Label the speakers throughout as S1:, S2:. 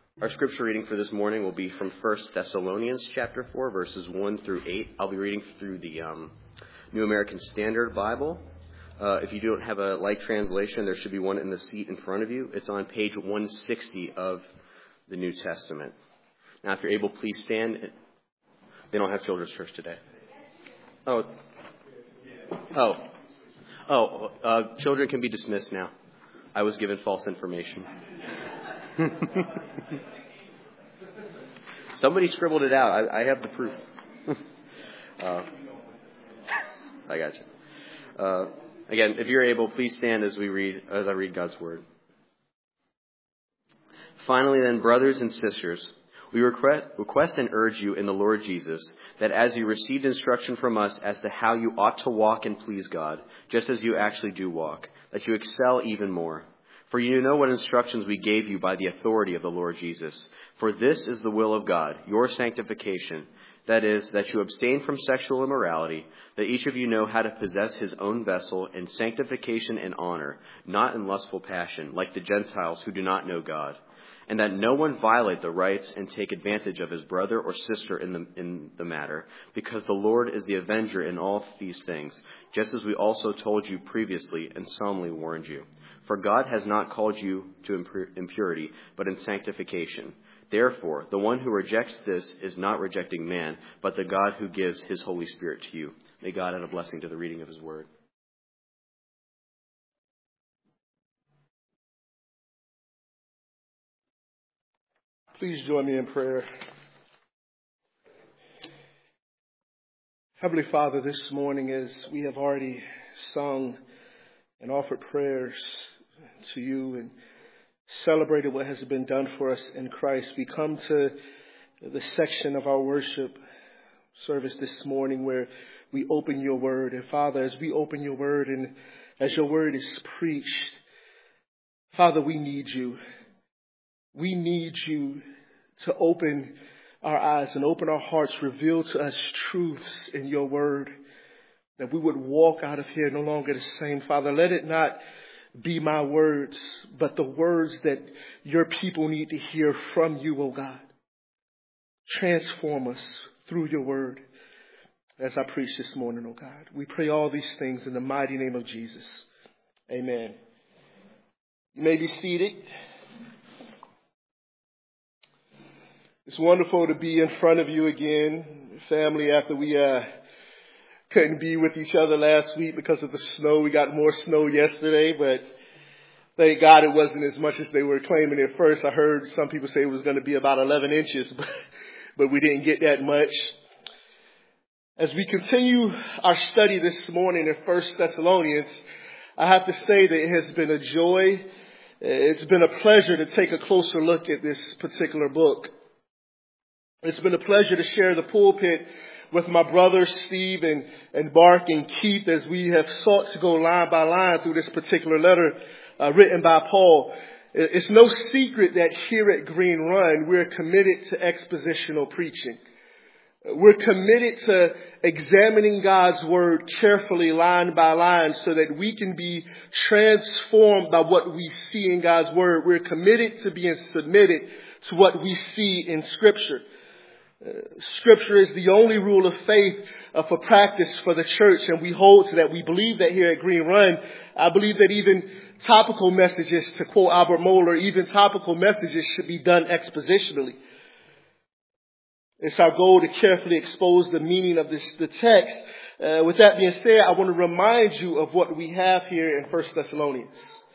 S1: Our scripture reading for this morning will be from 1 Thessalonians chapter 4, verses 1 through 8. I'll be reading through the New American Standard Bible. If you don't have a like translation, there should be one in the seat in front of you. It's on page 160 of the New Testament. Now, if you're able, please stand. They don't have children's church today. Children can be dismissed now. I was given false information. Somebody scribbled it out. I have the proof. I got you. Again, if you're able, please stand as I read God's word. Finally, then, brothers and sisters, we request and urge you in the Lord Jesus that as you received instruction from us as to how you ought to walk and please God, just as you actually do walk, that you excel even more. For you know what instructions we gave you by the authority of the Lord Jesus. For this is the will of God, your sanctification. That is, that you abstain from sexual immorality, that each of you know how to possess his own vessel in sanctification and honor, not in lustful passion, like the Gentiles who do not know God. And that no one violate the rights and take advantage of his brother or sister in the matter, because the Lord is the avenger in all these things, just as we also told you previously and solemnly warned you. For God has not called you to impurity, but in sanctification. Therefore, the one who rejects this is not rejecting man, but the God who gives his Holy Spirit to you. May God add a blessing to the reading of his word.
S2: Please join me in prayer. Heavenly Father, this morning as we have already sung and offered prayers to you and celebrated what has been done for us in Christ, we come to the section of our worship service this morning where we open your word. And Father, as we open your word and as your word is preached, Father, we need you. We need you to open our eyes and open our hearts, reveal to us truths in your word, that we would walk out of here no longer the same. Father, let it not be my words, but the words that your people need to hear from you, oh God. Transform us through your word as I preach this morning, oh God. We pray all these things in the mighty name of Jesus. Amen. You may be seated. It's wonderful to be in front of you again, family, after we couldn't be with each other last week because of the snow. We got more snow yesterday, but thank God it wasn't as much as they were claiming at first. I heard some people say it was going to be about 11 inches, but we didn't get that much. As we continue our study this morning in 1 Thessalonians, I have to say that it has been a joy. It's been a pleasure to take a closer look at this particular book. It's been a pleasure to share the pulpit with my brothers Steve and Mark and Keith as we have sought to go line by line through this particular letter written by Paul. It's no secret that here at Green Run, we're committed to expositional preaching. We're committed to examining God's word carefully line by line so that we can be transformed by what we see in God's word. We're committed to being submitted to what we see in Scripture. Scripture is the only rule of faith for practice for the church, and we hold to that. We believe that here at Green Run. I believe that even topical messages, to quote Albert Mohler, even topical messages should be done expositionally. It's our goal to carefully expose the meaning of the text. With that being said, I want to remind you of what we have here in 1 Thessalonians.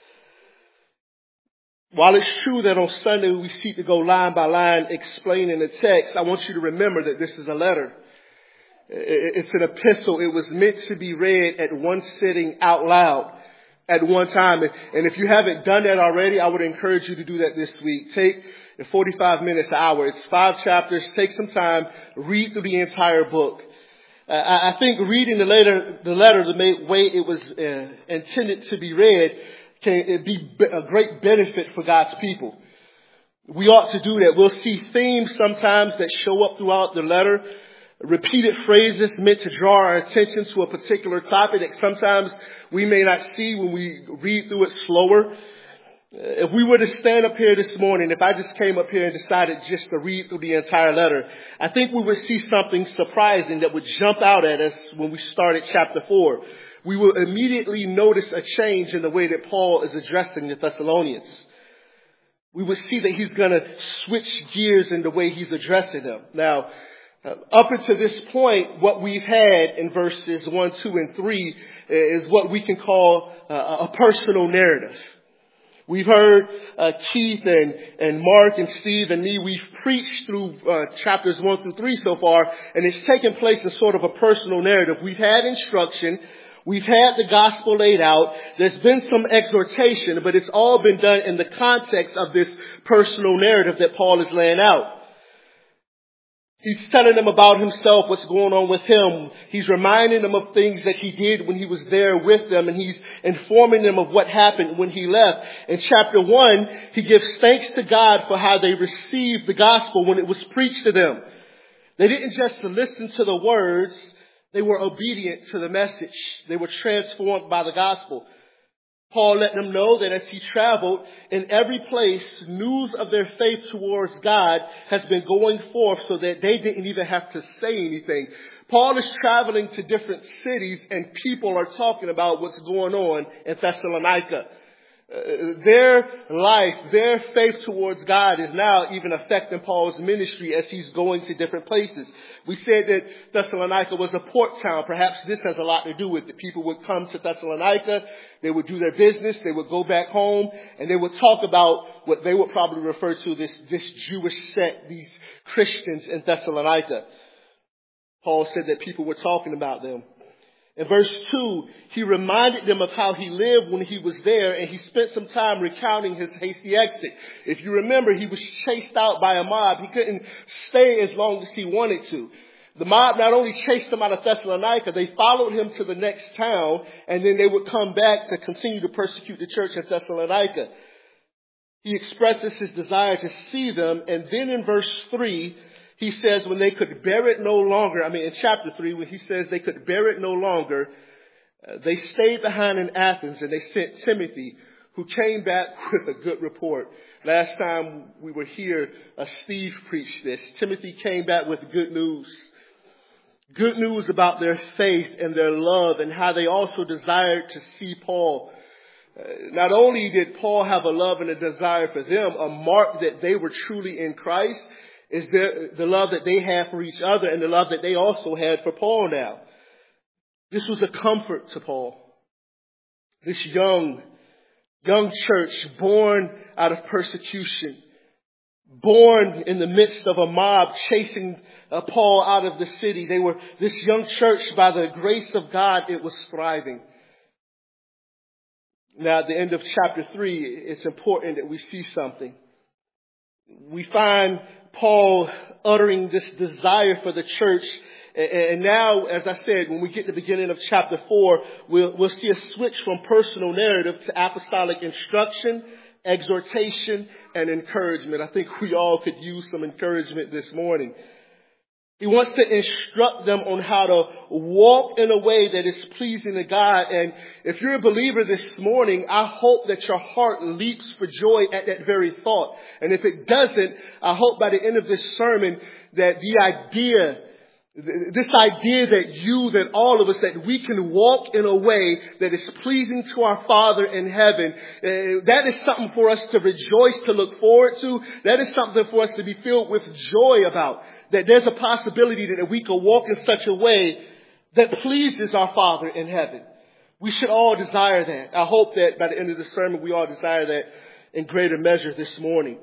S2: While it's true that on Sunday we seek to go line by line explaining the text, I want you to remember that this is a letter. It's an epistle. It was meant to be read at one sitting out loud at one time. And if you haven't done that already, I would encourage you to do that this week. Take 45 minutes, an hour. It's 5 chapters. Take some time. Read through the entire book. I think reading the letter the way it was intended to be read can be a great benefit for God's people. We ought to do that. We'll see themes sometimes that show up throughout the letter, repeated phrases meant to draw our attention to a particular topic that sometimes we may not see when we read through it slower. If we were to stand up here this morning, if I just came up here and decided just to read through the entire letter, I think we would see something surprising that would jump out at us when we started chapter 4. We will immediately notice a change in the way that Paul is addressing the Thessalonians. We would see that he's going to switch gears in the way he's addressing them. Now, up until this point, what we've had in verses 1, 2, and 3 is what we can call a personal narrative. We've heard Keith and Mark and Steve and me, we've preached through chapters 1 through 3 so far, and it's taken place in sort of a personal narrative. We've had instruction, we've had the gospel laid out, there's been some exhortation, but it's all been done in the context of this personal narrative that Paul is laying out. He's telling them about himself, what's going on with him. He's reminding them of things that he did when he was there with them, and he's informing them of what happened when he left. In chapter 1, he gives thanks to God for how they received the gospel when it was preached to them. They didn't just listen to the words, they were obedient to the message. They were transformed by the gospel. Paul let them know that as he traveled, in every place, news of their faith towards God has been going forth so that they didn't even have to say anything. Paul is traveling to different cities and people are talking about what's going on in Thessalonica. Their life, their faith towards God is now even affecting Paul's ministry as he's going to different places. We said that Thessalonica was a port town. Perhaps this has a lot to do with it. People would come to Thessalonica, they would do their business, they would go back home, and they would talk about what they would probably refer to this Jewish sect, these Christians in Thessalonica. Paul said that people were talking about them. In verse 2, he reminded them of how he lived when he was there, and he spent some time recounting his hasty exit. If you remember, he was chased out by a mob. He couldn't stay as long as he wanted to. The mob not only chased him out of Thessalonica, they followed him to the next town, and then they would come back to continue to persecute the church in Thessalonica. He expresses his desire to see them, and then in verse 3, he says when they could bear it no longer, in chapter 3, when he says they could bear it no longer, they stayed behind in Athens and they sent Timothy, who came back with a good report. Last time we were here, Steve preached this. Timothy came back with good news. Good news about their faith and their love and how they also desired to see Paul. Not only did Paul have a love and a desire for them, a mark that they were truly in Christ, is the love that they had for each other and the love that they also had for Paul now. This was a comfort to Paul. This young church born out of persecution, born in the midst of a mob chasing Paul out of the city. This young church, by the grace of God, it was thriving. Now at the end of chapter 3, it's important that we see something. We find Paul uttering this desire for the church. And now, as I said, when we get to the beginning of chapter 4, we'll see a switch from personal narrative to apostolic instruction, exhortation, and encouragement. I think we all could use some encouragement this morning. He wants to instruct them on how to walk in a way that is pleasing to God. And if you're a believer this morning, I hope that your heart leaps for joy at that very thought. And if it doesn't, I hope by the end of this sermon that this idea that all of us, that we can walk in a way that is pleasing to our Father in heaven, that is something for us to rejoice, to look forward to. That is something for us to be filled with joy about. That there's a possibility that we could walk in such a way that pleases our Father in heaven. We should all desire that. I hope that by the end of the sermon, we all desire that in greater measure this morning.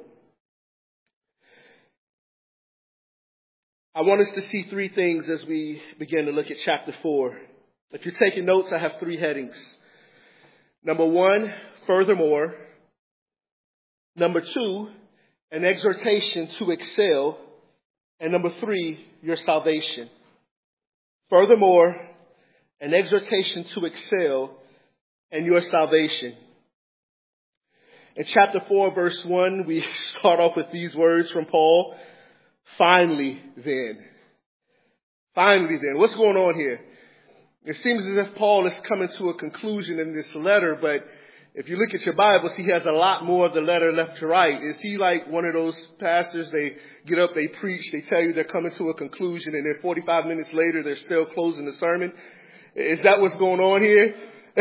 S2: I want us to see three things as we begin to look at chapter 4. If you're taking notes, I have three headings. Number 1, furthermore. Number 2, an exhortation to excel. And number 3, your salvation. Furthermore, an exhortation to excel and your salvation. In chapter 4, verse 1, we start off with these words from Paul. Finally then. Finally then. What's going on here? It seems as if Paul is coming to a conclusion in this letter, but If you look at your Bibles, he has a lot more of the letter left to right. Is he like one of those pastors, they get up, they preach, they tell you they're coming to a conclusion, and then 45 minutes later they're still closing the sermon? Is that what's going on here?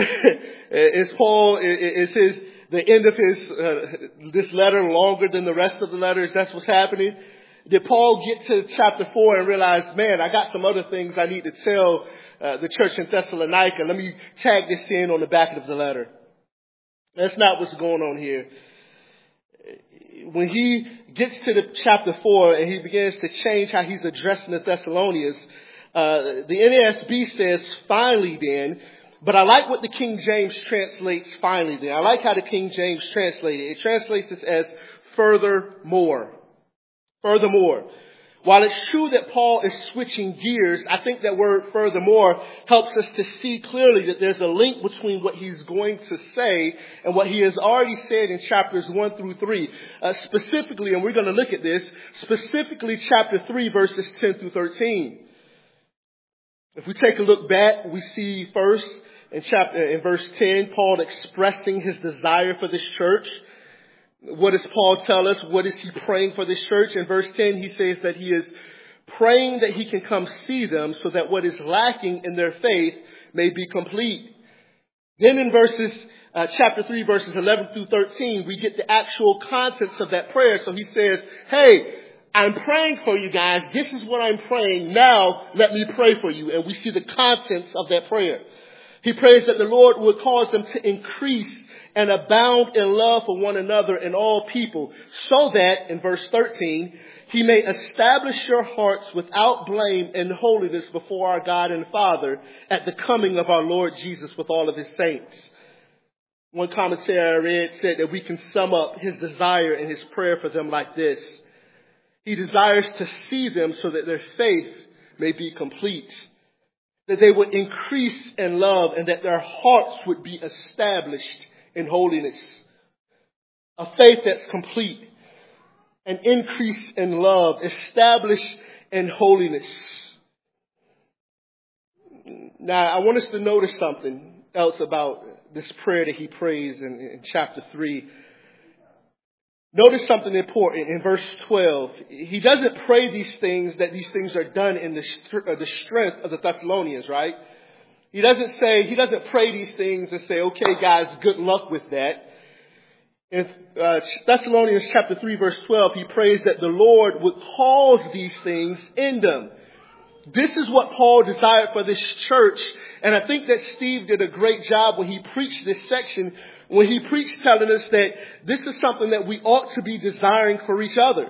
S2: Is Paul, the end of this letter longer than the rest of the letters? That's what's happening? Did Paul get to chapter 4 and realize, man, I got some other things I need to tell the church in Thessalonica. Let me tag this in on the back of the letter. That's not what's going on here. When he gets to the chapter 4 and he begins to change how he's addressing the Thessalonians, the NASB says, finally then, but I like what the King James translates finally then. I like how the King James translates it. It translates this as furthermore. Furthermore. While it's true that Paul is switching gears, I think that word furthermore helps us to see clearly that there's a link between what he's going to say and what he has already said in chapters 1 through 3. Specifically, and we're going to look at this, specifically chapter 3 verses 10 through 13. If we take a look back, we see first in verse 10, Paul expressing his desire for this church. What does Paul tell us? What is he praying for this church? In verse 10, he says that he is praying that he can come see them so that what is lacking in their faith may be complete. Then in chapter 3, verses 11 through 13, we get the actual contents of that prayer. So he says, hey, I'm praying for you guys. This is what I'm praying. Now let me pray for you. And we see the contents of that prayer. He prays that the Lord would cause them to increase and abound in love for one another and all people, so that, in verse 13, he may establish your hearts without blame and holiness before our God and Father at the coming of our Lord Jesus with all of his saints. One commentary I read said that we can sum up his desire and his prayer for them like this. He desires to see them so that their faith may be complete, that they would increase in love, and that their hearts would be established in holiness. A faith that's complete, an increase in love, established in holiness. Now, I want us to notice something else about this prayer that he prays in chapter 3. Notice something important in verse 12. He doesn't pray these things that these things are done in the strength of the Thessalonians, right? He doesn't pray these things and say, okay, guys, good luck with that. In Thessalonians chapter 3, verse 12, he prays that the Lord would cause these things in them. This is what Paul desired for this church. And I think that Steve did a great job when he preached this section, when he preached telling us that this is something that we ought to be desiring for each other.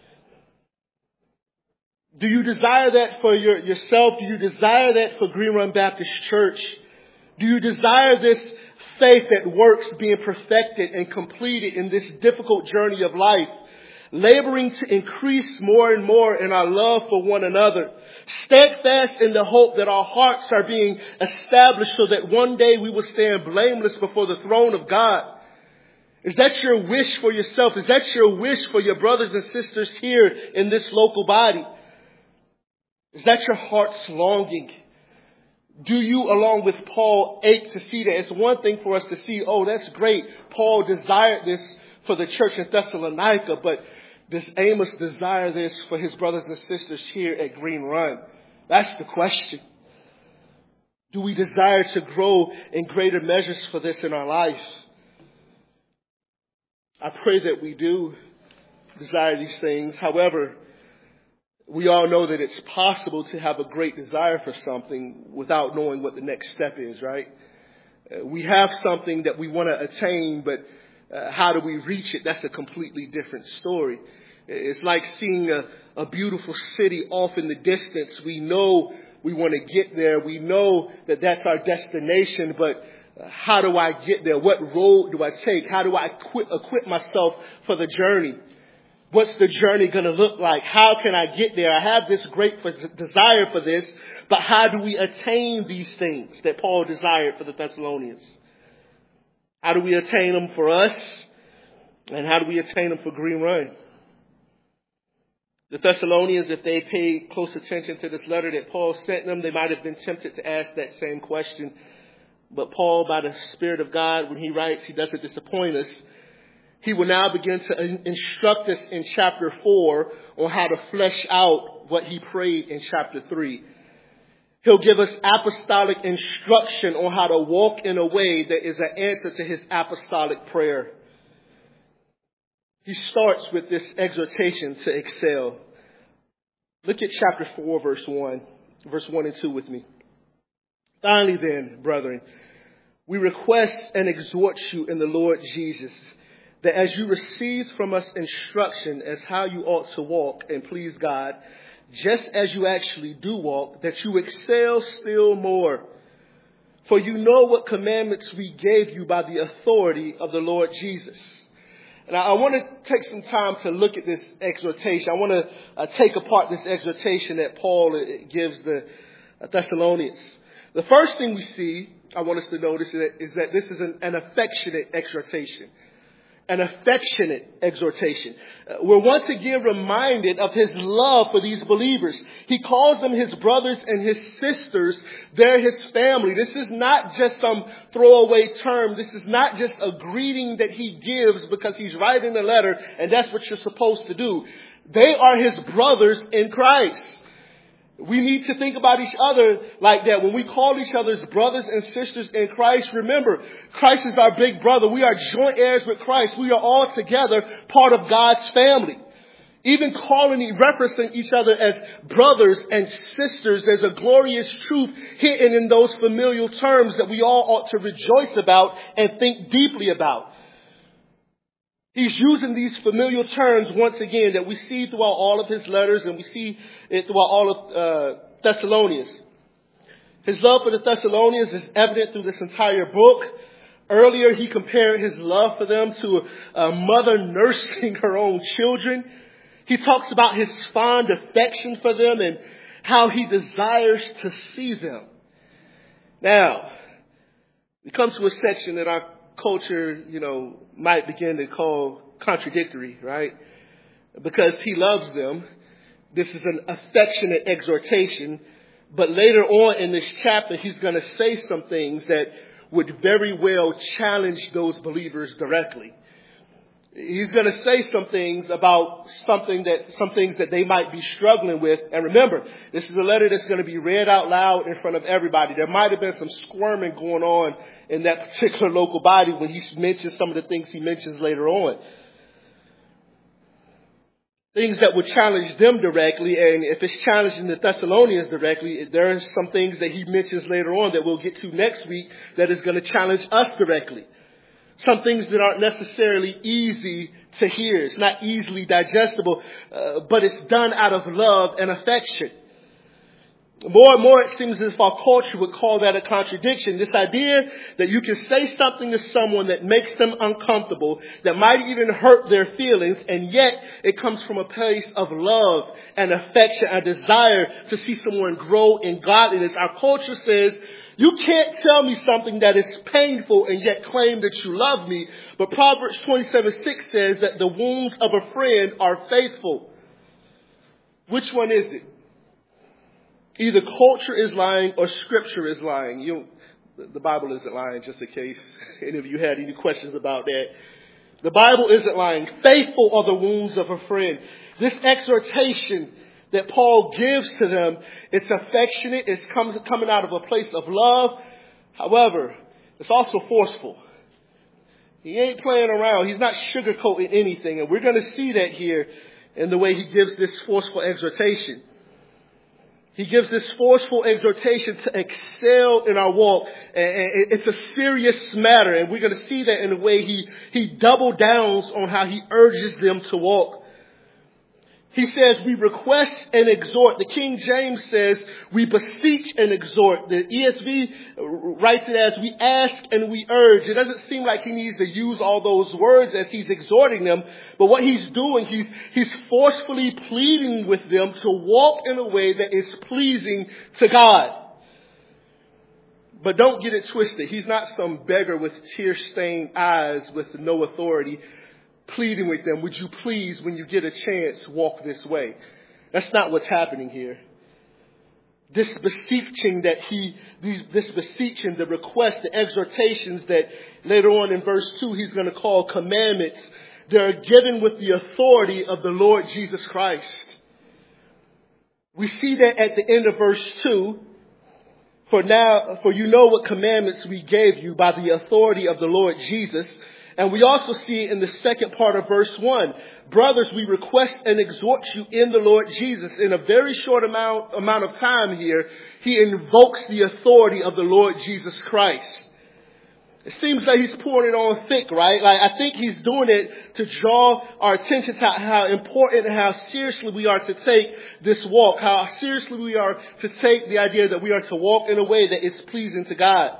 S2: Do you desire that for yourself? Do you desire that for Green Run Baptist Church? Do you desire this faith that works being perfected and completed in this difficult journey of life? Laboring to increase more and more in our love for one another. Steadfast in the hope that our hearts are being established so that one day we will stand blameless before the throne of God. Is that your wish for yourself? Is that your wish for your brothers and sisters here in this local body? Is that your heart's longing? Do you, along with Paul, ache to see that? It's one thing for us to see, oh, that's great. Paul desired this for the church in Thessalonica, but does Amos desire this for his brothers and sisters here at Green Run? That's the question. Do we desire to grow in greater measures for this in our life? I pray that we do desire these things. However, we all know that it's possible to have a great desire for something without knowing what the next step is, right? We have something that we want to attain, but how do we reach it? That's a completely different story. It's like seeing a beautiful city off in the distance. We know we want to get there. We know that that's our destination, but how do I get there? What road do I take? How do I equip myself for the journey? What's the journey going to look like? How can I get there? I have this great desire for this, but how do we attain these things that Paul desired for the Thessalonians? How do we attain them for us? And how do we attain them for Green Run? The Thessalonians, if they paid close attention to this letter that Paul sent them, they might have been tempted to ask that same question. But Paul, by the Spirit of God, when he writes, he doesn't disappoint us. He will now begin to instruct us in chapter 4 on how to flesh out what he prayed in chapter 3. He'll give us apostolic instruction on how to walk in a way that is an answer to his apostolic prayer. He starts with this exhortation to excel. Look at chapter 4, verse 1 and 2 with me. Finally then, brethren, we request and exhort you in the Lord Jesus, that as you receive from us instruction as how you ought to walk and please God, just as you actually do walk, that you excel still more. For you know what commandments we gave you by the authority of the Lord Jesus. And I want to take some time to look at this exhortation. I want to take apart this exhortation that Paul gives the Thessalonians. The first thing we see, I want us to notice, is that this is an affectionate exhortation. An affectionate exhortation. We're once again reminded of his love for these believers. He calls them his brothers and his sisters. They're his family. This is not just some throwaway term. This is not just a greeting that he gives because he's writing a letter and that's what you're supposed to do. They are his brothers in Christ. We need to think about each other like that. When we call each other's brothers and sisters in Christ, remember, Christ is our big brother. We are joint heirs with Christ. We are all together part of God's family. Even referencing each other as brothers and sisters, there's a glorious truth hidden in those familial terms that we all ought to rejoice about and think deeply about. He's using these familial terms once again that we see throughout all of his letters and we see it throughout all of Thessalonians. His love for the Thessalonians is evident through this entire book. Earlier, he compared his love for them to a mother nursing her own children. He talks about his fond affection for them and how he desires to see them. Now, we come to a section that our culture, might begin to call contradictory, right? Because he loves them. This is an affectionate exhortation. But later on in this chapter, he's going to say some things that would very well challenge those believers directly. He's going to say some things about some things that they might be struggling with. And remember, this is a letter that's going to be read out loud in front of everybody. There might have been some squirming going on in that particular local body when he mentions some of the things he mentions later on. Things that would challenge them directly, and if it's challenging the Thessalonians directly, there are some things that he mentions later on that we'll get to next week that is going to challenge us directly. Some things that aren't necessarily easy to hear. It's not easily digestible, but it's done out of love and affection. More and more it seems as if our culture would call that a contradiction. This idea that you can say something to someone that makes them uncomfortable, that might even hurt their feelings, and yet it comes from a place of love and affection, a desire to see someone grow in godliness. Our culture says, you can't tell me something that is painful and yet claim that you love me. But Proverbs 27:6 says that the wounds of a friend are faithful. Which one is it? Either culture is lying or scripture is lying. The Bible isn't lying, just in case any of you had any questions about that. The Bible isn't lying. Faithful are the wounds of a friend. This exhortation that Paul gives to them, it's affectionate, it's coming out of a place of love. However, it's also forceful. He ain't playing around. He's not sugarcoating anything. And we're going to see that here in the way he gives this forceful exhortation. He gives this forceful exhortation to excel in our walk. And it's a serious matter. And we're going to see that in the way he double downs on how he urges them to walk. He says we request and exhort. The King James says we beseech and exhort. The ESV writes it as we ask and we urge. It doesn't seem like he needs to use all those words as he's exhorting them. But what he's doing, he's forcefully pleading with them to walk in a way that is pleasing to God. But don't get it twisted. He's not some beggar with tear-stained eyes with no authority, pleading with them, would you please, when you get a chance, walk this way. That's not what's happening here. this beseeching this beseeching, the request, the exhortations that later on in verse 2 he's going to call commandments, they're given with the authority of the Lord Jesus Christ. We see that at the end of verse 2, for you know what commandments we gave you by the authority of the Lord Jesus. And we also see in the second part of verse 1, brothers, we request and exhort you in the Lord Jesus. In a very short amount of time here, he invokes the authority of the Lord Jesus Christ. It seems like he's pouring it on thick, right? Like, I think he's doing it to draw our attention to how important and how seriously we are to take this walk, how seriously we are to take the idea that we are to walk in a way that is pleasing to God.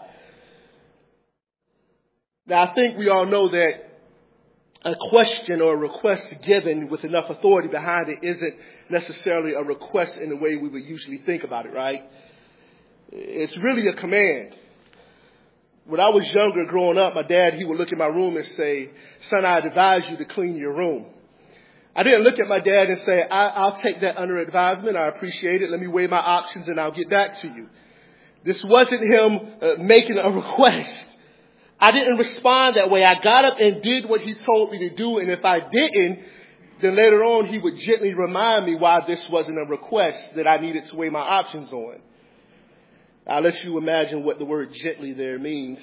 S2: Now, I think we all know that a question or a request given with enough authority behind it isn't necessarily a request in the way we would usually think about it, right? It's really a command. When I was younger, growing up, my dad, he would look at my room and say, son, I'd advise you to clean your room. I didn't look at my dad and say, I'll take that under advisement. I appreciate it. Let me weigh my options and I'll get back to you. This wasn't him making a request. I didn't respond that way. I got up and did what he told me to do. And if I didn't, then later on he would gently remind me why this wasn't a request that I needed to weigh my options on. I'll let you imagine what the word gently there means.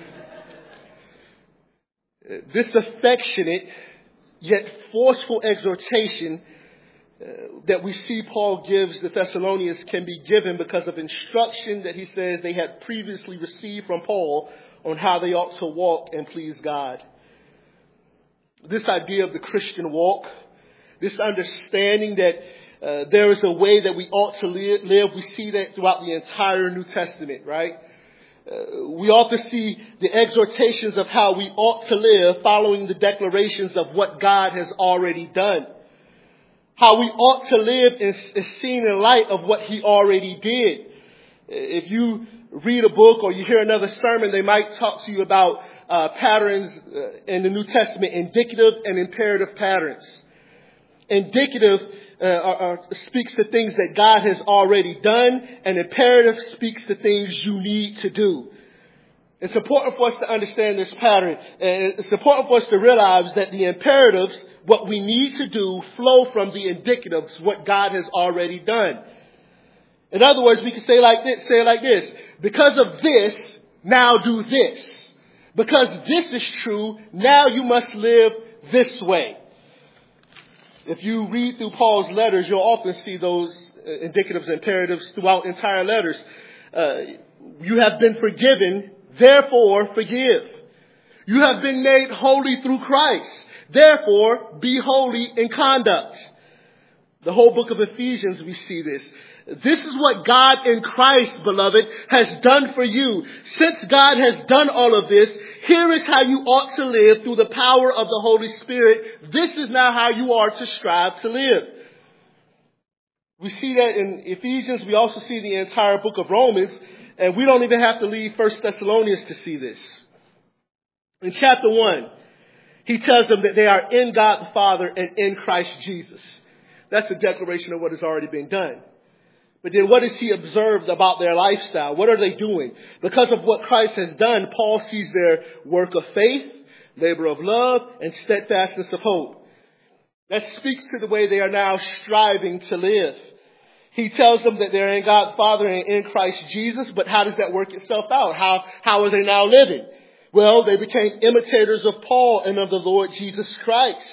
S2: This affectionate yet forceful exhortation that we see Paul gives the Thessalonians can be given because of instruction that he says they had previously received from Paul on how they ought to walk and please God. This idea of the Christian walk, this understanding that there is a way that we ought to live. We see that throughout the entire New Testament, right? We ought to see the exhortations of how we ought to live following the declarations of what God has already done. How we ought to live is seen in light of what he already did. If you read a book or you hear another sermon, they might talk to you about patterns in the New Testament, indicative and imperative patterns. Indicative speaks to things that God has already done, and imperative speaks to things you need to do. It's important for us to understand this pattern, and it's important for us to realize that the imperatives, what we need to do, flow from the indicatives, what God has already done. In other words, we can say it like this. Because of this, now do this. Because this is true, now you must live this way. If you read through Paul's letters, you'll often see those indicatives and imperatives throughout entire letters. You have been forgiven, therefore forgive. You have been made holy through Christ, therefore be holy in conduct. The whole book of Ephesians, we see this. This is what God in Christ, beloved, has done for you. Since God has done all of this, here is how you ought to live through the power of the Holy Spirit. This is now how you are to strive to live. We see that in Ephesians. We also see the entire book of Romans. And we don't even have to leave 1 Thessalonians to see this. In chapter 1, he tells them that they are in God the Father and in Christ Jesus. That's a declaration of what has already been done. But then what is he observed about their lifestyle? What are they doing? Because of what Christ has done, Paul sees their work of faith, labor of love, and steadfastness of hope. That speaks to the way they are now striving to live. He tells them that they're in God the Father and in Christ Jesus, but how does that work itself out? How are they now living? Well, they became imitators of Paul and of the Lord Jesus Christ.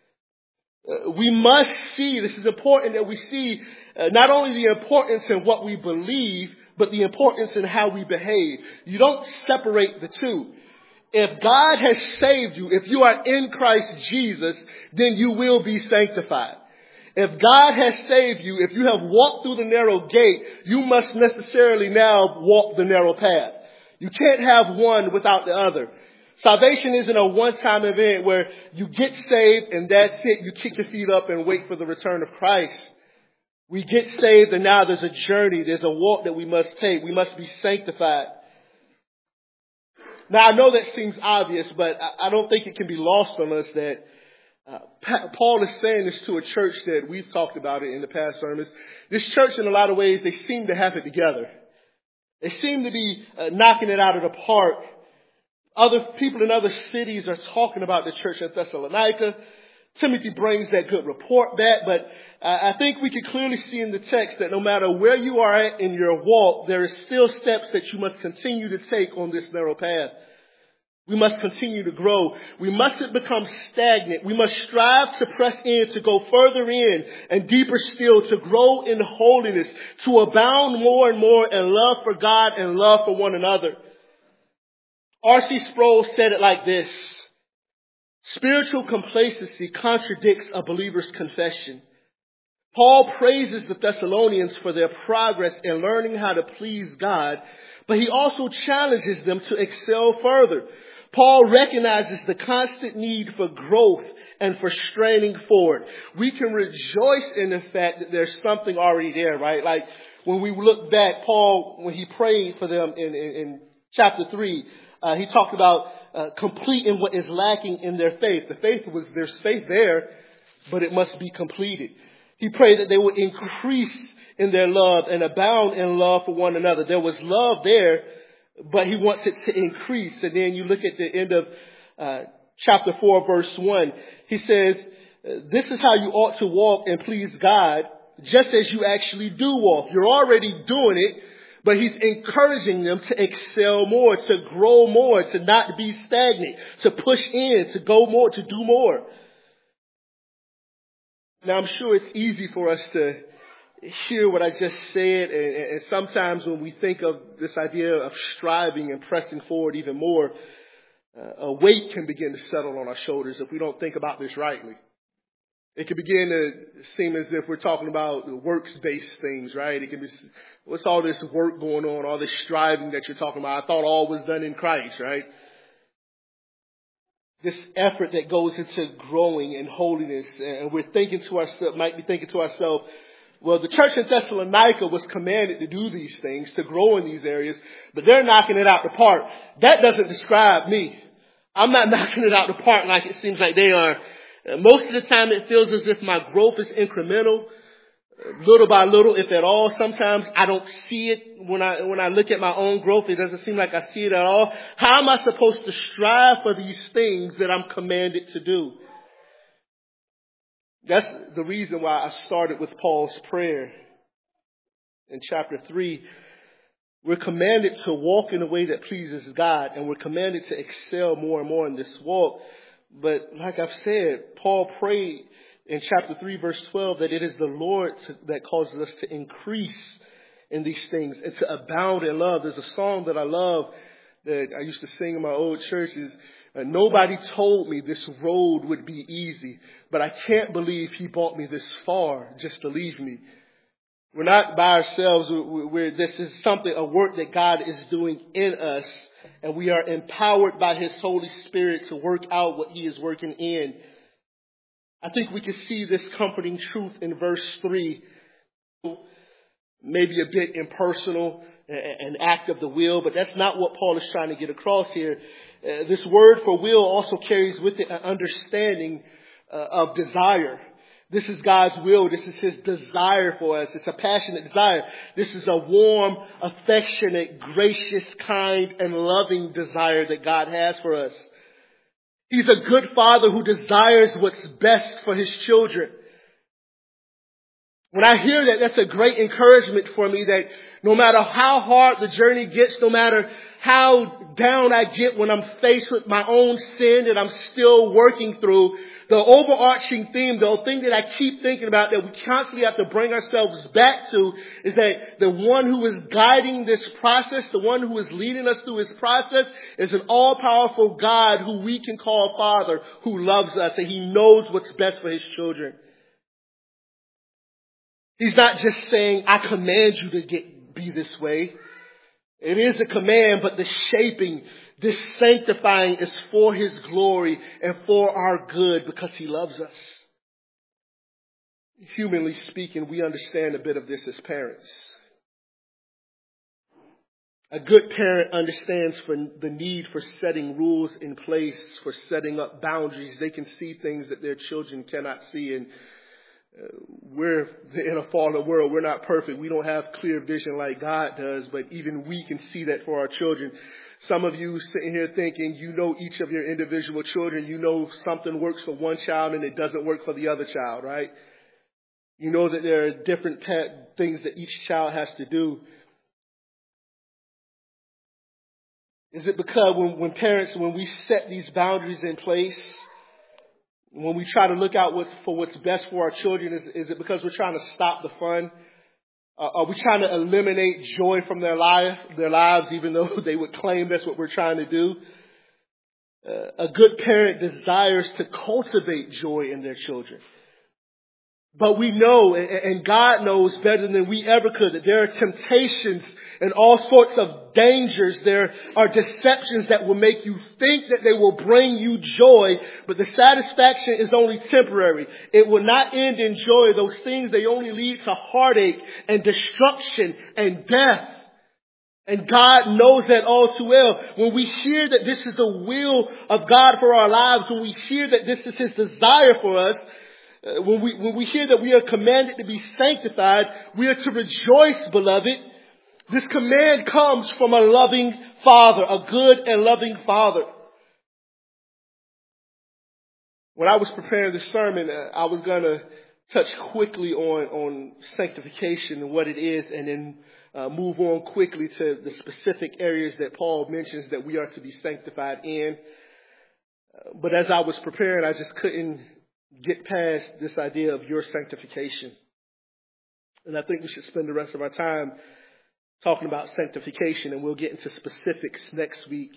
S2: We must see, this is important that we see not only the importance in what we believe, but the importance in how we behave. You don't separate the two. If God has saved you, if you are in Christ Jesus, then you will be sanctified. If God has saved you, if you have walked through the narrow gate, you must necessarily now walk the narrow path. You can't have one without the other. Salvation isn't a one-time event where you get saved and that's it. You kick your feet up and wait for the return of Christ. We get saved and now there's a journey. There's a walk that we must take. We must be sanctified. Now, I know that seems obvious, but I don't think it can be lost on us that Paul is saying this to a church that we've talked about it in the past sermons. This church, in a lot of ways, they seem to have it together. They seem to be knocking it out of the park. Other people in other cities are talking about the church at Thessalonica. Timothy brings that good report back, but I think we can clearly see in the text that no matter where you are at in your walk, there is still steps that you must continue to take on this narrow path. We must continue to grow. We mustn't become stagnant. We must strive to press in, to go further in and deeper still, to grow in holiness, to abound more and more in love for God and love for one another. R.C. Sproul said it like this: spiritual complacency contradicts a believer's confession. Paul praises the Thessalonians for their progress in learning how to please God, but he also challenges them to excel further. Paul recognizes the constant need for growth and for straining forward. We can rejoice in the fact that there's something already there, right? Like when we look back, Paul, when he prayed for them in chapter 3, he talked about completing what is lacking in their faith. There's faith there, but it must be completed. He prayed that they would increase in their love and abound in love for one another. There was love there, but he wants it to increase. And then you look at the end of chapter 4, verse 1. He says, this is how you ought to walk and please God, just as you actually do walk. You're already doing it, but he's encouraging them to excel more, to grow more, to not be stagnant, to push in, to go more, to do more. Now, I'm sure it's easy for us to hear what I just said, and sometimes when we think of this idea of striving and pressing forward even more, a weight can begin to settle on our shoulders if we don't think about this rightly. It can begin to seem as if we're talking about works-based things, right? It can be, what's all this work going on, all this striving that you're talking about? I thought all was done in Christ, right? This effort that goes into growing in holiness, and we're thinking to ourselves, might be thinking to ourselves, well, the church in Thessalonica was commanded to do these things, to grow in these areas, but they're knocking it out the park. That doesn't describe me. I'm not knocking it out the park like it seems like they are. Most of the time it feels as if my growth is incremental, little by little, if at all. Sometimes I don't see it when I look at my own growth. It doesn't seem like I see it at all. How am I supposed to strive for these things that I'm commanded to do? That's the reason why I started with Paul's prayer in chapter 3. We're commanded to walk in a way that pleases God, and we're commanded to excel more and more in this walk. But like I've said, Paul prayed in chapter 3, verse 12, that it is the Lord that causes us to increase in these things and to abound in love. There's a song that I love that I used to sing in my old churches. Nobody told me this road would be easy, but I can't believe he brought me this far just to leave me. We're not by ourselves. This is a work that God is doing in us, and we are empowered by his Holy Spirit to work out what he is working in. I think we can see this comforting truth in verse 3. Maybe a bit impersonal, an act of the will, but that's not what Paul is trying to get across here. This word for will also carries with it an understanding of desire. This is God's will. This is his desire for us. It's a passionate desire. This is a warm, affectionate, gracious, kind, and loving desire that God has for us. He's a good father who desires what's best for his children. When I hear that, that's a great encouragement for me, that no matter how hard the journey gets, no matter how down I get when I'm faced with my own sin that I'm still working through, the overarching theme, the thing that I keep thinking about, that we constantly have to bring ourselves back to, is that the one who is guiding this process, the one who is leading us through this process, is an all-powerful God who we can call Father, who loves us, and he knows what's best for his children. He's not just saying, I command you to be this way. It is a command, but the shaping, this sanctifying is for his glory and for our good, because he loves us. Humanly speaking, we understand a bit of this as parents. A good parent understands for the need for setting rules in place, for setting up boundaries. They can see things that their children cannot see. And we're in a fallen world. We're not perfect. We don't have clear vision like God does, but even we can see that for our children. Some of you sitting here thinking you know each of your individual children. You know something works for one child and it doesn't work for the other child, right? You know that there are different things that each child has to do. Is it because when we set these boundaries in place, when we try to look out for what's best for our children, is it because we're trying to stop the fun? Are we trying to eliminate joy from their lives, even though they would claim that's what we're trying to do? A good parent desires to cultivate joy in their children. But we know, and God knows better than we ever could, that there are temptations and all sorts of dangers. There are deceptions that will make you think that they will bring you joy, but the satisfaction is only temporary. It will not end in joy. Those things, they only lead to heartache and destruction and death. And God knows that all too well. When we hear that this is the will of God for our lives, when we hear that this is His desire for us, when we hear that we are commanded to be sanctified, we are to rejoice, beloved. This command comes from a loving Father, a good and loving Father. When I was preparing this sermon, I was going to touch quickly on sanctification and what it is, and then move on quickly to the specific areas that Paul mentions that we are to be sanctified in. But as I was preparing, I just couldn't get past this idea of your sanctification. And I think we should spend the rest of our time talking about sanctification, and we'll get into specifics next week.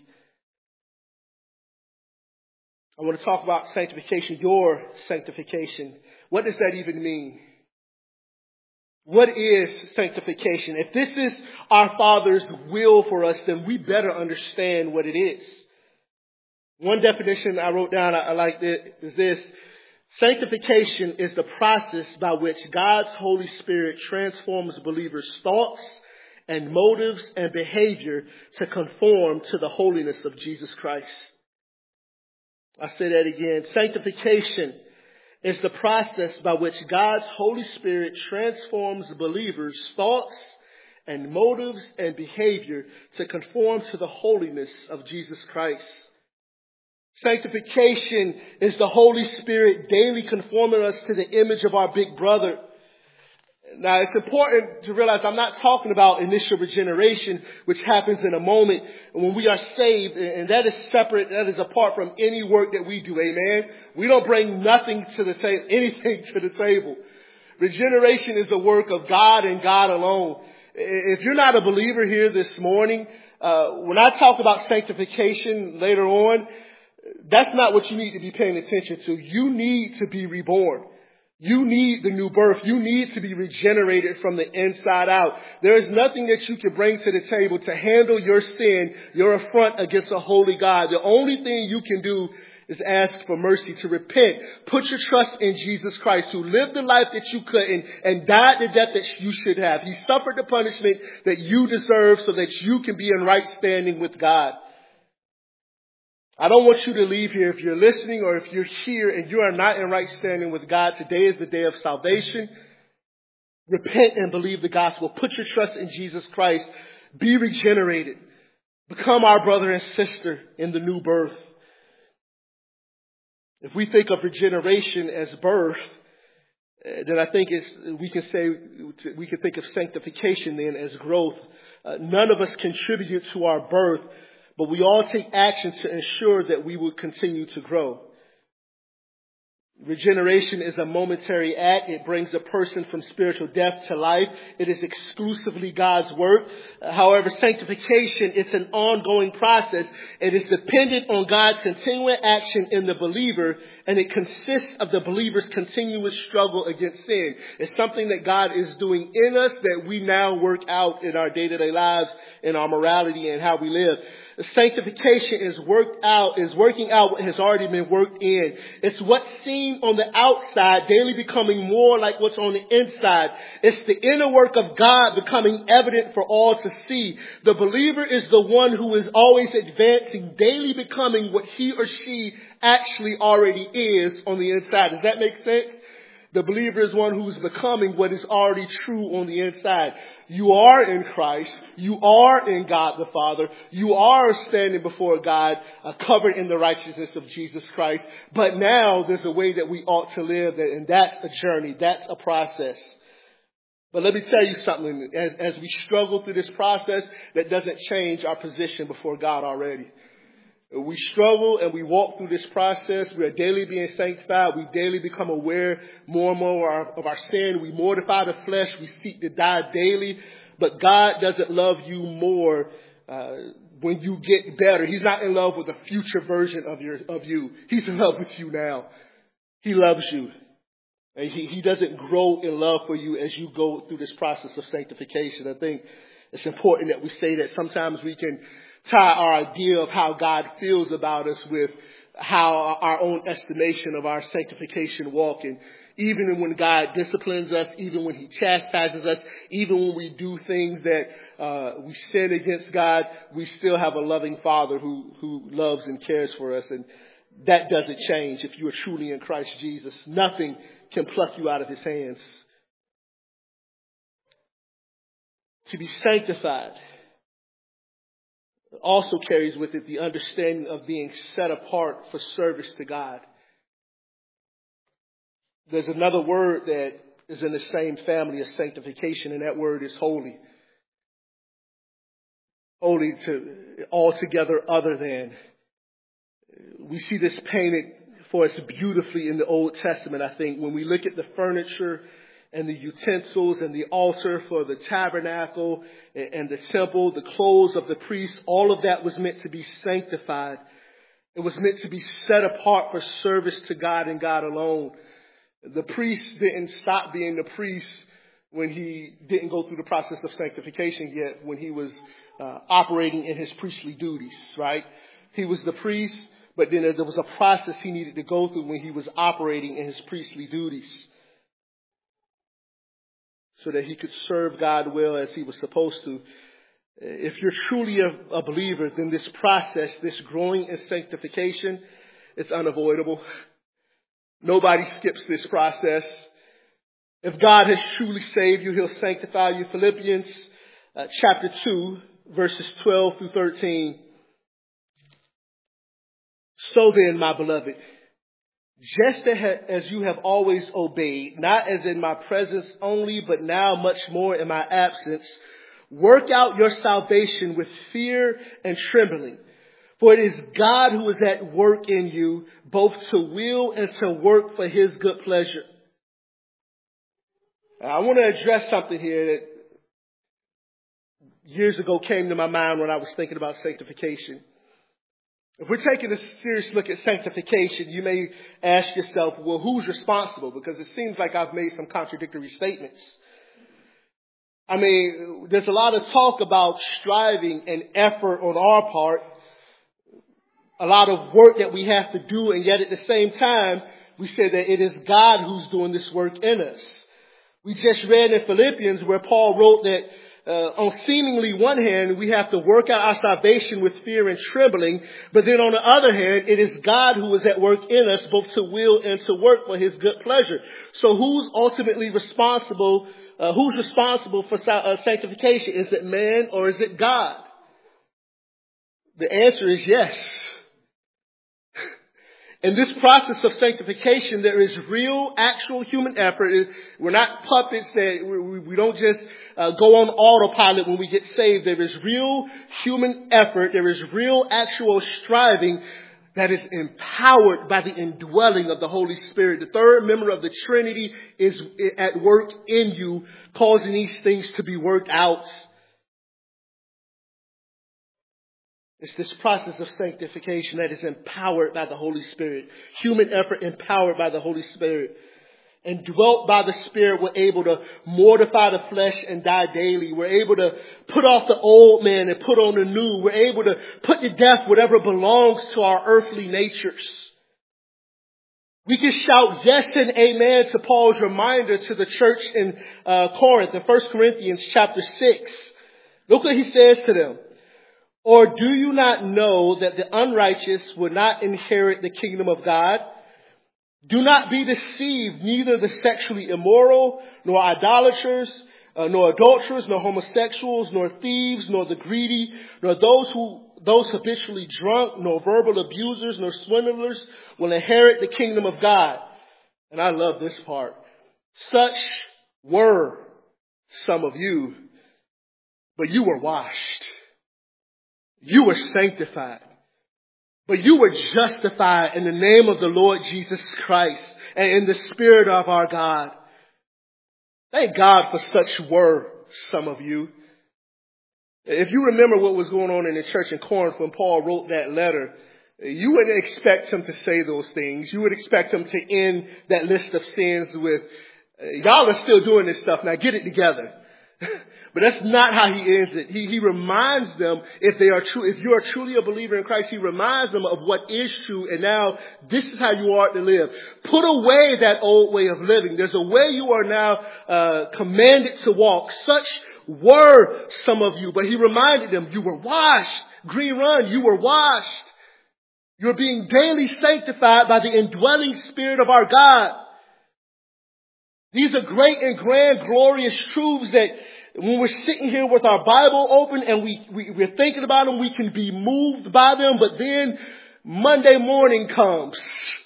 S2: I want to talk about sanctification, your sanctification. What does that even mean? What is sanctification? If this is our Father's will for us, then we better understand what it is. One definition I wrote down, I like it, is this. Sanctification is the process by which God's Holy Spirit transforms believers' thoughts and motives and behavior to conform to the holiness of Jesus Christ. I say that again. Sanctification is the process by which God's Holy Spirit transforms believers' thoughts and motives and behavior to conform to the holiness of Jesus Christ. Sanctification is the Holy Spirit daily conforming us to the image of our big brother. Now, it's important to realize I'm not talking about initial regeneration, which happens in a moment when we are saved, and that is separate, that is apart from any work that we do, amen? We don't bring nothing to the table, anything to the table. Regeneration is the work of God and God alone. If you're not a believer here this morning, when I talk about sanctification later on, that's not what you need to be paying attention to. You need to be reborn. You need the new birth. You need to be regenerated from the inside out. There is nothing that you can bring to the table to handle your sin, your affront against a holy God. The only thing you can do is ask for mercy, to repent. Put your trust in Jesus Christ, who lived the life that you couldn't and died the death that you should have. He suffered the punishment that you deserve so that you can be in right standing with God. I don't want you to leave here, if you're listening or if you're here and you are not in right standing with God, today is the day of salvation. Repent and believe the gospel. Put your trust in Jesus Christ. Be regenerated. Become our brother and sister in the new birth. If we think of regeneration as birth, then I think we can think of sanctification then as growth. None of us contribute to our birth, but we all take action to ensure that we will continue to grow. Regeneration is a momentary act. It brings a person from spiritual death to life. It is exclusively God's work. However, sanctification is an ongoing process. It is dependent on God's continuing action in the believer And it consists of the believer's continuous struggle against sin. It's something that God is doing in us that we now work out in our day-to-day lives, in our morality and how we live. Sanctification is working out what has already been worked in. It's what's seen on the outside daily becoming more like what's on the inside. It's the inner work of God becoming evident for all to see. The believer is the one who is always advancing, daily becoming what he or she actually already is on the inside. Does that make sense? The believer is one who's becoming what is already true on the inside. You are in Christ. You are in God the Father. You are standing before God, covered in the righteousness of Jesus Christ. But now there's a way that we ought to live, and that's a journey. That's a process. But let me tell you something. As we struggle through this process, that doesn't change our position before God already. We struggle and we walk through this process. We are daily being sanctified. We daily become aware more and more of our sin. We mortify the flesh. We seek to die daily. But God doesn't love you more when you get better. He's not in love with a future version of you. He's in love with you now. He loves you. And he doesn't grow in love for you as you go through this process of sanctification. I think it's important that we say that sometimes we can tie our idea of how God feels about us with how our own estimation of our sanctification walk. And even when God disciplines us, even when he chastises us, even when we do things that we sin against God, we still have a loving Father who loves and cares for us. And that doesn't change if you are truly in Christ Jesus. Nothing can pluck you out of his hands. To be sanctified also carries with it the understanding of being set apart for service to God. There's another word that is in the same family as sanctification, and that word is holy. Holy to altogether other than. We see this painted for us beautifully in the Old Testament, I think, when we look at the furniture and the utensils and the altar for the tabernacle and the temple, the clothes of the priests, all of that was meant to be sanctified. It was meant to be set apart for service to God and God alone. The priest didn't stop being the priest when he didn't go through the process of sanctification yet, when he was operating in his priestly duties, right? He was the priest, but then there was a process he needed to go through when he was operating in his priestly duties, so that he could serve God well as he was supposed to. If you're truly a believer, then this process, this growing in sanctification, it's unavoidable. Nobody skips this process. If God has truly saved you, he'll sanctify you. Philippians chapter 2, verses 12 through 13. So then, my beloved, just as you have always obeyed, not as in my presence only, but now much more in my absence, work out your salvation with fear and trembling. For it is God who is at work in you, both to will and to work for his good pleasure. I want to address something here that years ago came to my mind when I was thinking about sanctification. If we're taking a serious look at sanctification, you may ask yourself, well, who's responsible? Because it seems like I've made some contradictory statements. I mean, there's a lot of talk about striving and effort on our part, a lot of work that we have to do, and yet at the same time, we say that it is God who's doing this work in us. We just read in Philippians where Paul wrote that on seemingly one hand, we have to work out our salvation with fear and trembling. But then on the other hand, it is God who is at work in us, both to will and to work for his good pleasure. So who's ultimately responsible? Who's responsible for sanctification? Is it man or is it God? The answer is yes. In this process of sanctification, there is real, actual human effort. We're not puppets that we don't just go on autopilot when we get saved. There is real human effort. There is real, actual striving that is empowered by the indwelling of the Holy Spirit. The third member of the Trinity is at work in you, causing these things to be worked out. It's this process of sanctification that is empowered by the Holy Spirit. Human effort empowered by the Holy Spirit. And dwelt by the Spirit, we're able to mortify the flesh and die daily. We're able to put off the old man and put on the new. We're able to put to death whatever belongs to our earthly natures. We can shout yes and amen to Paul's reminder to the church in Corinth in 1 Corinthians chapter 6. Look what he says to them. Or do you not know that the unrighteous will not inherit the kingdom of God? Do not be deceived, neither the sexually immoral, nor idolaters, nor adulterers, nor homosexuals, nor thieves, nor the greedy, nor those habitually drunk, nor verbal abusers, nor swindlers will inherit the kingdom of God. And I love this part. Such were some of you, but you were washed. You were sanctified. But you were justified in the name of the Lord Jesus Christ and in the Spirit of our God. Thank God for such were some of you. If you remember what was going on in the church in Corinth when Paul wrote that letter, you wouldn't expect him to say those things. You would expect him to end that list of sins with, y'all are still doing this stuff, now get it together. But that's not how he ends it. He reminds them, if you are truly a believer in Christ, he reminds them of what is true, and now this is how you are to live. Put away that old way of living. There's a way you are now commanded to walk. Such were some of you. But he reminded them, you were washed. Green Run, you were washed. You're being daily sanctified by the indwelling Spirit of our God. These are great and grand, glorious truths that when we're sitting here with our Bible open and we're thinking about them, we can be moved by them. But then Monday morning comes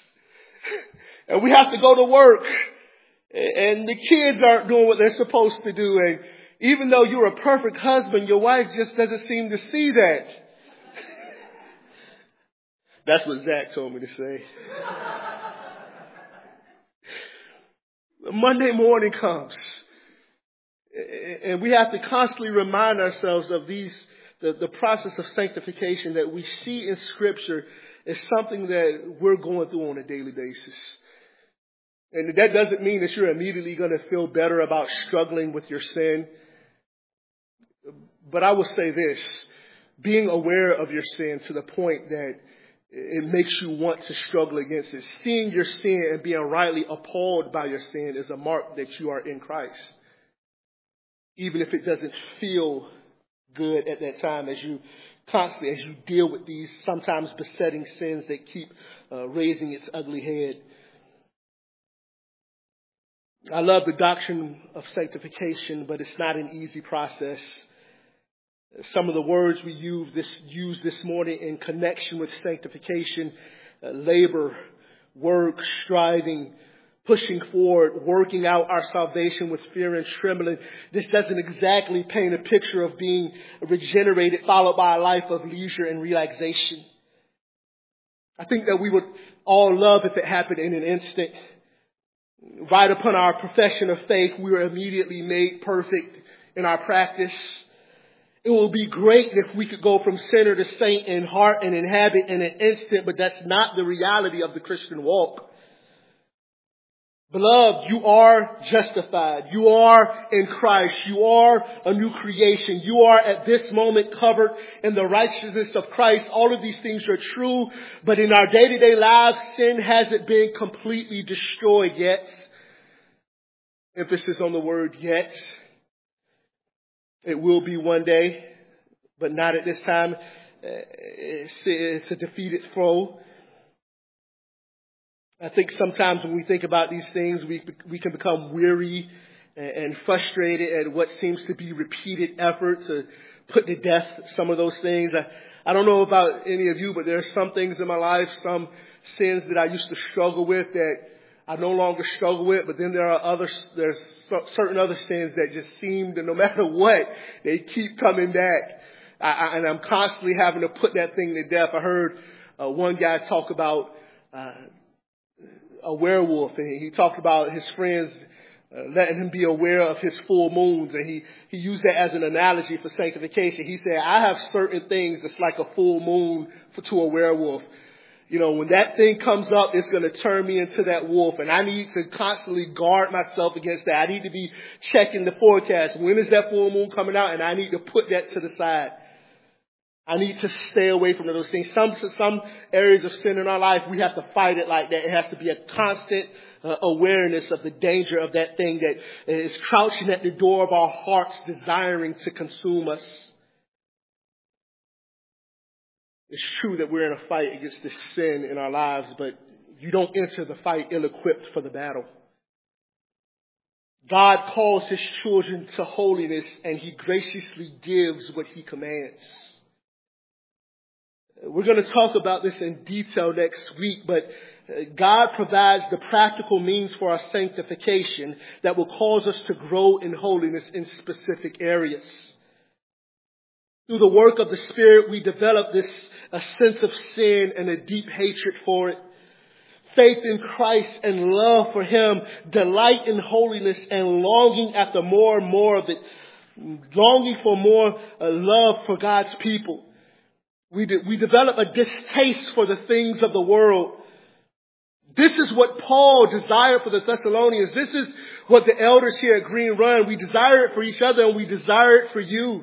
S2: and we have to go to work and the kids aren't doing what they're supposed to do. And even though you're a perfect husband, your wife just doesn't seem to see that. That's what Zach told me to say. Monday morning comes. And we have to constantly remind ourselves of the process of sanctification that we see in Scripture is something that we're going through on a daily basis. And that doesn't mean that you're immediately going to feel better about struggling with your sin. But I will say this, being aware of your sin to the point that it makes you want to struggle against it. Seeing your sin and being rightly appalled by your sin is a mark that you are in Christ. Even if it doesn't feel good at that time as you deal with these sometimes besetting sins that keep raising its ugly head. I love the doctrine of sanctification, but it's not an easy process. Some of the words we use this morning in connection with sanctification, labor, work, striving, pushing forward, working out our salvation with fear and trembling. This doesn't exactly paint a picture of being regenerated, followed by a life of leisure and relaxation. I think that we would all love if it happened in an instant. Right upon our profession of faith, we were immediately made perfect in our practice. It will be great if we could go from sinner to saint in heart and in habit in an instant, but that's not the reality of the Christian walk. Beloved, you are justified. You are in Christ. You are a new creation. You are at this moment covered in the righteousness of Christ. All of these things are true, but in our day-to-day lives, sin hasn't been completely destroyed yet. Emphasis on the word yet. It will be one day, but not at this time. It's a defeated foe. I think sometimes when we think about these things, we can become weary and frustrated at what seems to be repeated effort to put to death some of those things. I don't know about any of you, but there are some things in my life, some sins that I used to struggle with that I no longer struggle with, but then there's certain other sins that just seem to, no matter what, they keep coming back. And I'm constantly having to put that thing to death. I heard one guy talk about a werewolf, and he talked about his friends letting him be aware of his full moons. And he used that as an analogy for sanctification. He said, I have certain things that's like a full moon to a werewolf. When that thing comes up, it's going to turn me into that wolf. And I need to constantly guard myself against that. I need to be checking the forecast. When is that full moon coming out? And I need to put that to the side. I need to stay away from those things. Some areas of sin in our life, we have to fight it like that. It has to be a constant awareness of the danger of that thing that is crouching at the door of our hearts, desiring to consume us. It's true that we're in a fight against this sin in our lives, but you don't enter the fight ill-equipped for the battle. God calls his children to holiness, and he graciously gives what he commands. We're going to talk about this in detail next week, but God provides the practical means for our sanctification that will cause us to grow in holiness in specific areas. Through the work of the Spirit, we develop a sense of sin and a deep hatred for it. Faith in Christ and love for him, delight in holiness and longing after more and more of it, longing for more love for God's people. We develop a distaste for the things of the world. This is what Paul desired for the Thessalonians. This is what the elders here at Green Run, we desire it for each other and we desire it for you.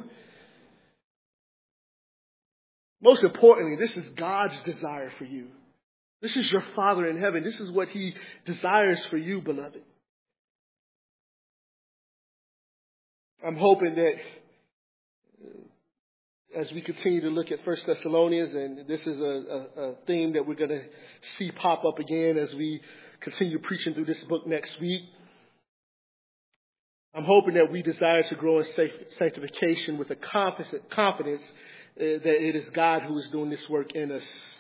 S2: Most importantly, this is God's desire for you. This is your Father in heaven. This is what he desires for you, beloved. I'm hoping that as we continue to look at 1 Thessalonians, and this is a theme that we're going to see pop up again as we continue preaching through this book next week. I'm hoping that we desire to grow in sanctification with a confidence that it is God who is doing this work in us.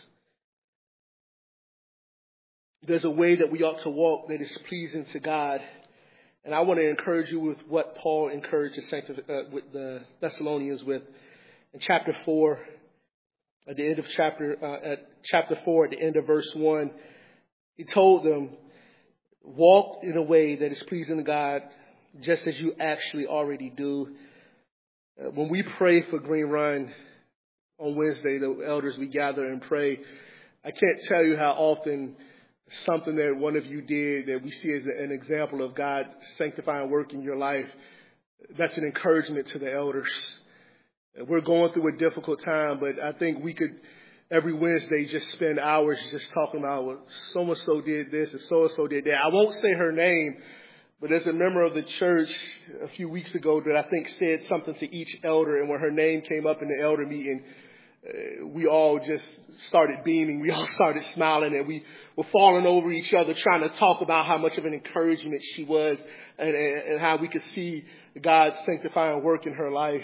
S2: There's a way that we ought to walk that is pleasing to God. And I want to encourage you with what Paul encouraged with the Thessalonians with. In chapter 4, at the end of chapter 4, at the end of verse 1, he told them, walk in a way that is pleasing to God, just as you actually already do. When we pray for Green Run on Wednesday, the elders, we gather and pray. I can't tell you how often something that one of you did that we see as an example of God sanctifying work in your life, that's an encouragement to the elders. We're going through a difficult time, but I think we could every Wednesday just spend hours just talking about, well, so-and-so did this and so-and-so did that. I won't say her name, but there's a member of the church a few weeks ago that I think said something to each elder, and when her name came up in the elder meeting, we all just started beaming. We all started smiling, and we were falling over each other trying to talk about how much of an encouragement she was and how we could see God's sanctifying work in her life.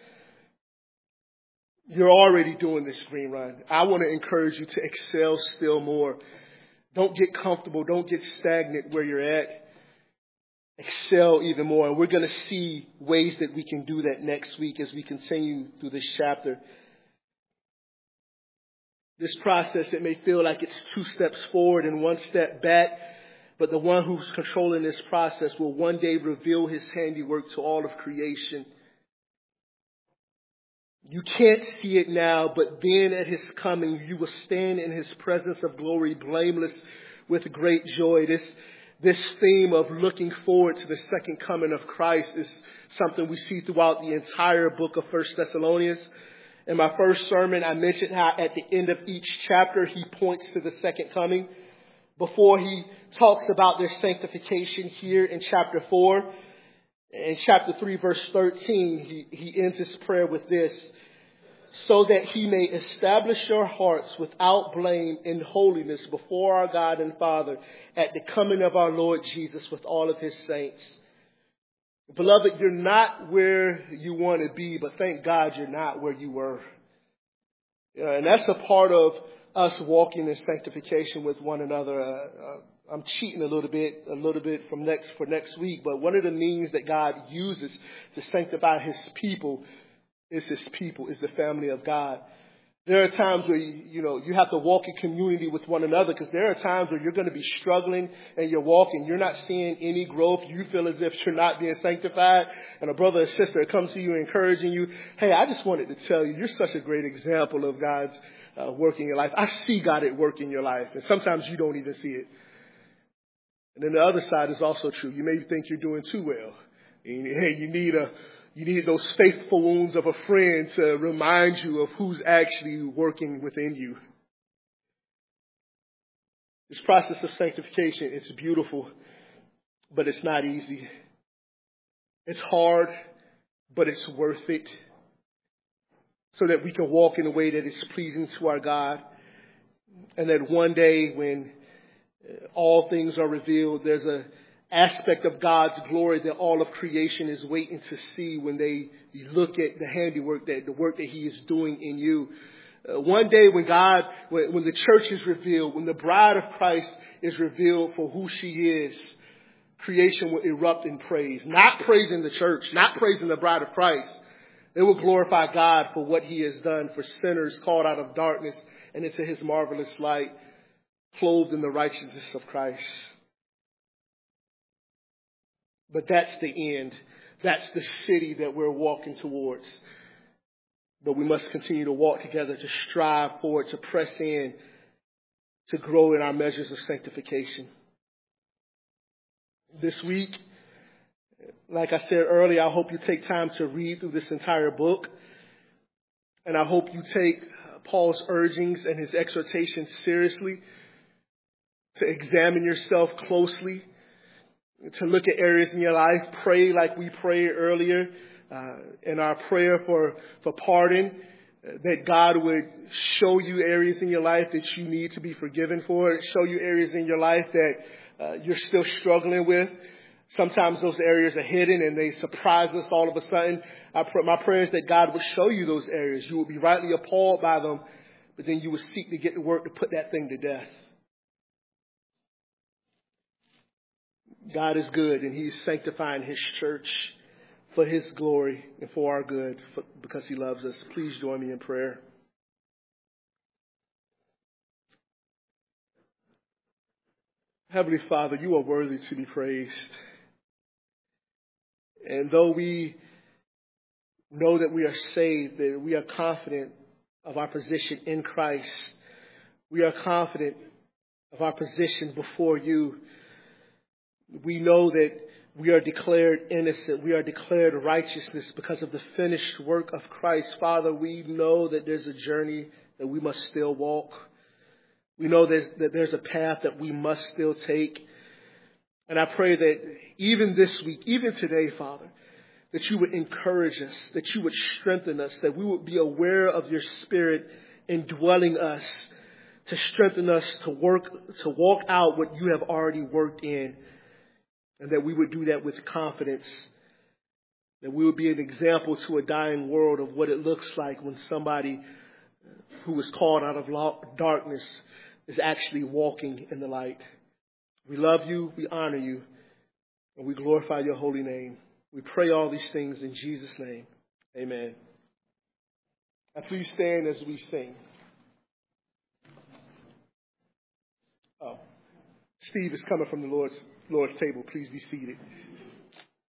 S2: You're already doing this, Green Run. I want to encourage you to excel still more. Don't get comfortable. Don't get stagnant where you're at. Excel even more. And we're going to see ways that we can do that next week as we continue through this chapter. This process, it may feel like it's 2 steps forward and 1 step back, but the one who's controlling this process will one day reveal his handiwork to all of creation. You can't see it now, but then at his coming, you will stand in his presence of glory, blameless with great joy. This theme of looking forward to the second coming of Christ is something we see throughout the entire book of 1 Thessalonians. In my first sermon, I mentioned how at the end of each chapter, he points to the second coming. Before he talks about their sanctification here in chapter 4, in chapter 3, verse 13, he ends his prayer with this: so that he may establish your hearts without blame in holiness before our God and Father at the coming of our Lord Jesus with all of his saints. Beloved, you're not where you want to be, but thank God you're not where you were. And that's a part of us walking in sanctification with one another. I'm cheating a little bit for next week, but one of the means that God uses to sanctify his people is the family of God. There are times where, you have to walk in community with one another, because there are times where you're going to be struggling and you're walking. You're not seeing any growth. You feel as if you're not being sanctified. And a brother or sister comes to you encouraging you. Hey, I just wanted to tell you, you're such a great example of God's work in your life. I see God at work in your life. And sometimes you don't even see it. And then the other side is also true. You may think you're doing too well. And, hey, you need those faithful wounds of a friend to remind you of who's actually working within you. This process of sanctification, it's beautiful, but it's not easy. It's hard, but it's worth it, so that we can walk in a way that is pleasing to our God. And that one day when all things are revealed, there's an aspect of God's glory that all of creation is waiting to see when they look at the handiwork, the work that He is doing in you. One day when the church is revealed, when the bride of Christ is revealed for who she is, creation will erupt in praise. Not praising the church, not praising the bride of Christ. They will glorify God for what He has done for sinners called out of darkness and into His marvelous light, clothed in the righteousness of Christ. But that's the end. That's the city that we're walking towards. But we must continue to walk together, to strive forward, to press in, to grow in our measures of sanctification. This week, like I said earlier, I hope you take time to read through this entire book. And I hope you take Paul's urgings and his exhortations seriously, to examine yourself closely, to look at areas in your life. Pray like we prayed earlier in our prayer for pardon, that God would show you areas in your life that you need to be forgiven for, show you areas in your life that you're still struggling with. Sometimes those areas are hidden and they surprise us all of a sudden. My prayer is that God would show you those areas. You would be rightly appalled by them, but then you would seek to get to work to put that thing to death. God is good, and He's sanctifying His church for His glory and for our good, because He loves us. Please join me in prayer. Heavenly Father, You are worthy to be praised. And though we know that we are saved, that we are confident of our position in Christ, we are confident of our position before You. We know that we are declared innocent. We are declared righteousness because of the finished work of Christ. Father, we know that there's a journey that we must still walk. We know that there's a path that we must still take. And I pray that even this week, even today, Father, that You would encourage us, that You would strengthen us, that we would be aware of Your Spirit indwelling us, to strengthen us to walk out what You have already worked in. And that we would do that with confidence. That we would be an example to a dying world of what it looks like when somebody who is called out of darkness is actually walking in the light. We love You, we honor You, and we glorify Your holy name. We pray all these things in Jesus' name. Amen. Now please stand as we sing. Steve is coming from the Lord's table. Please be seated.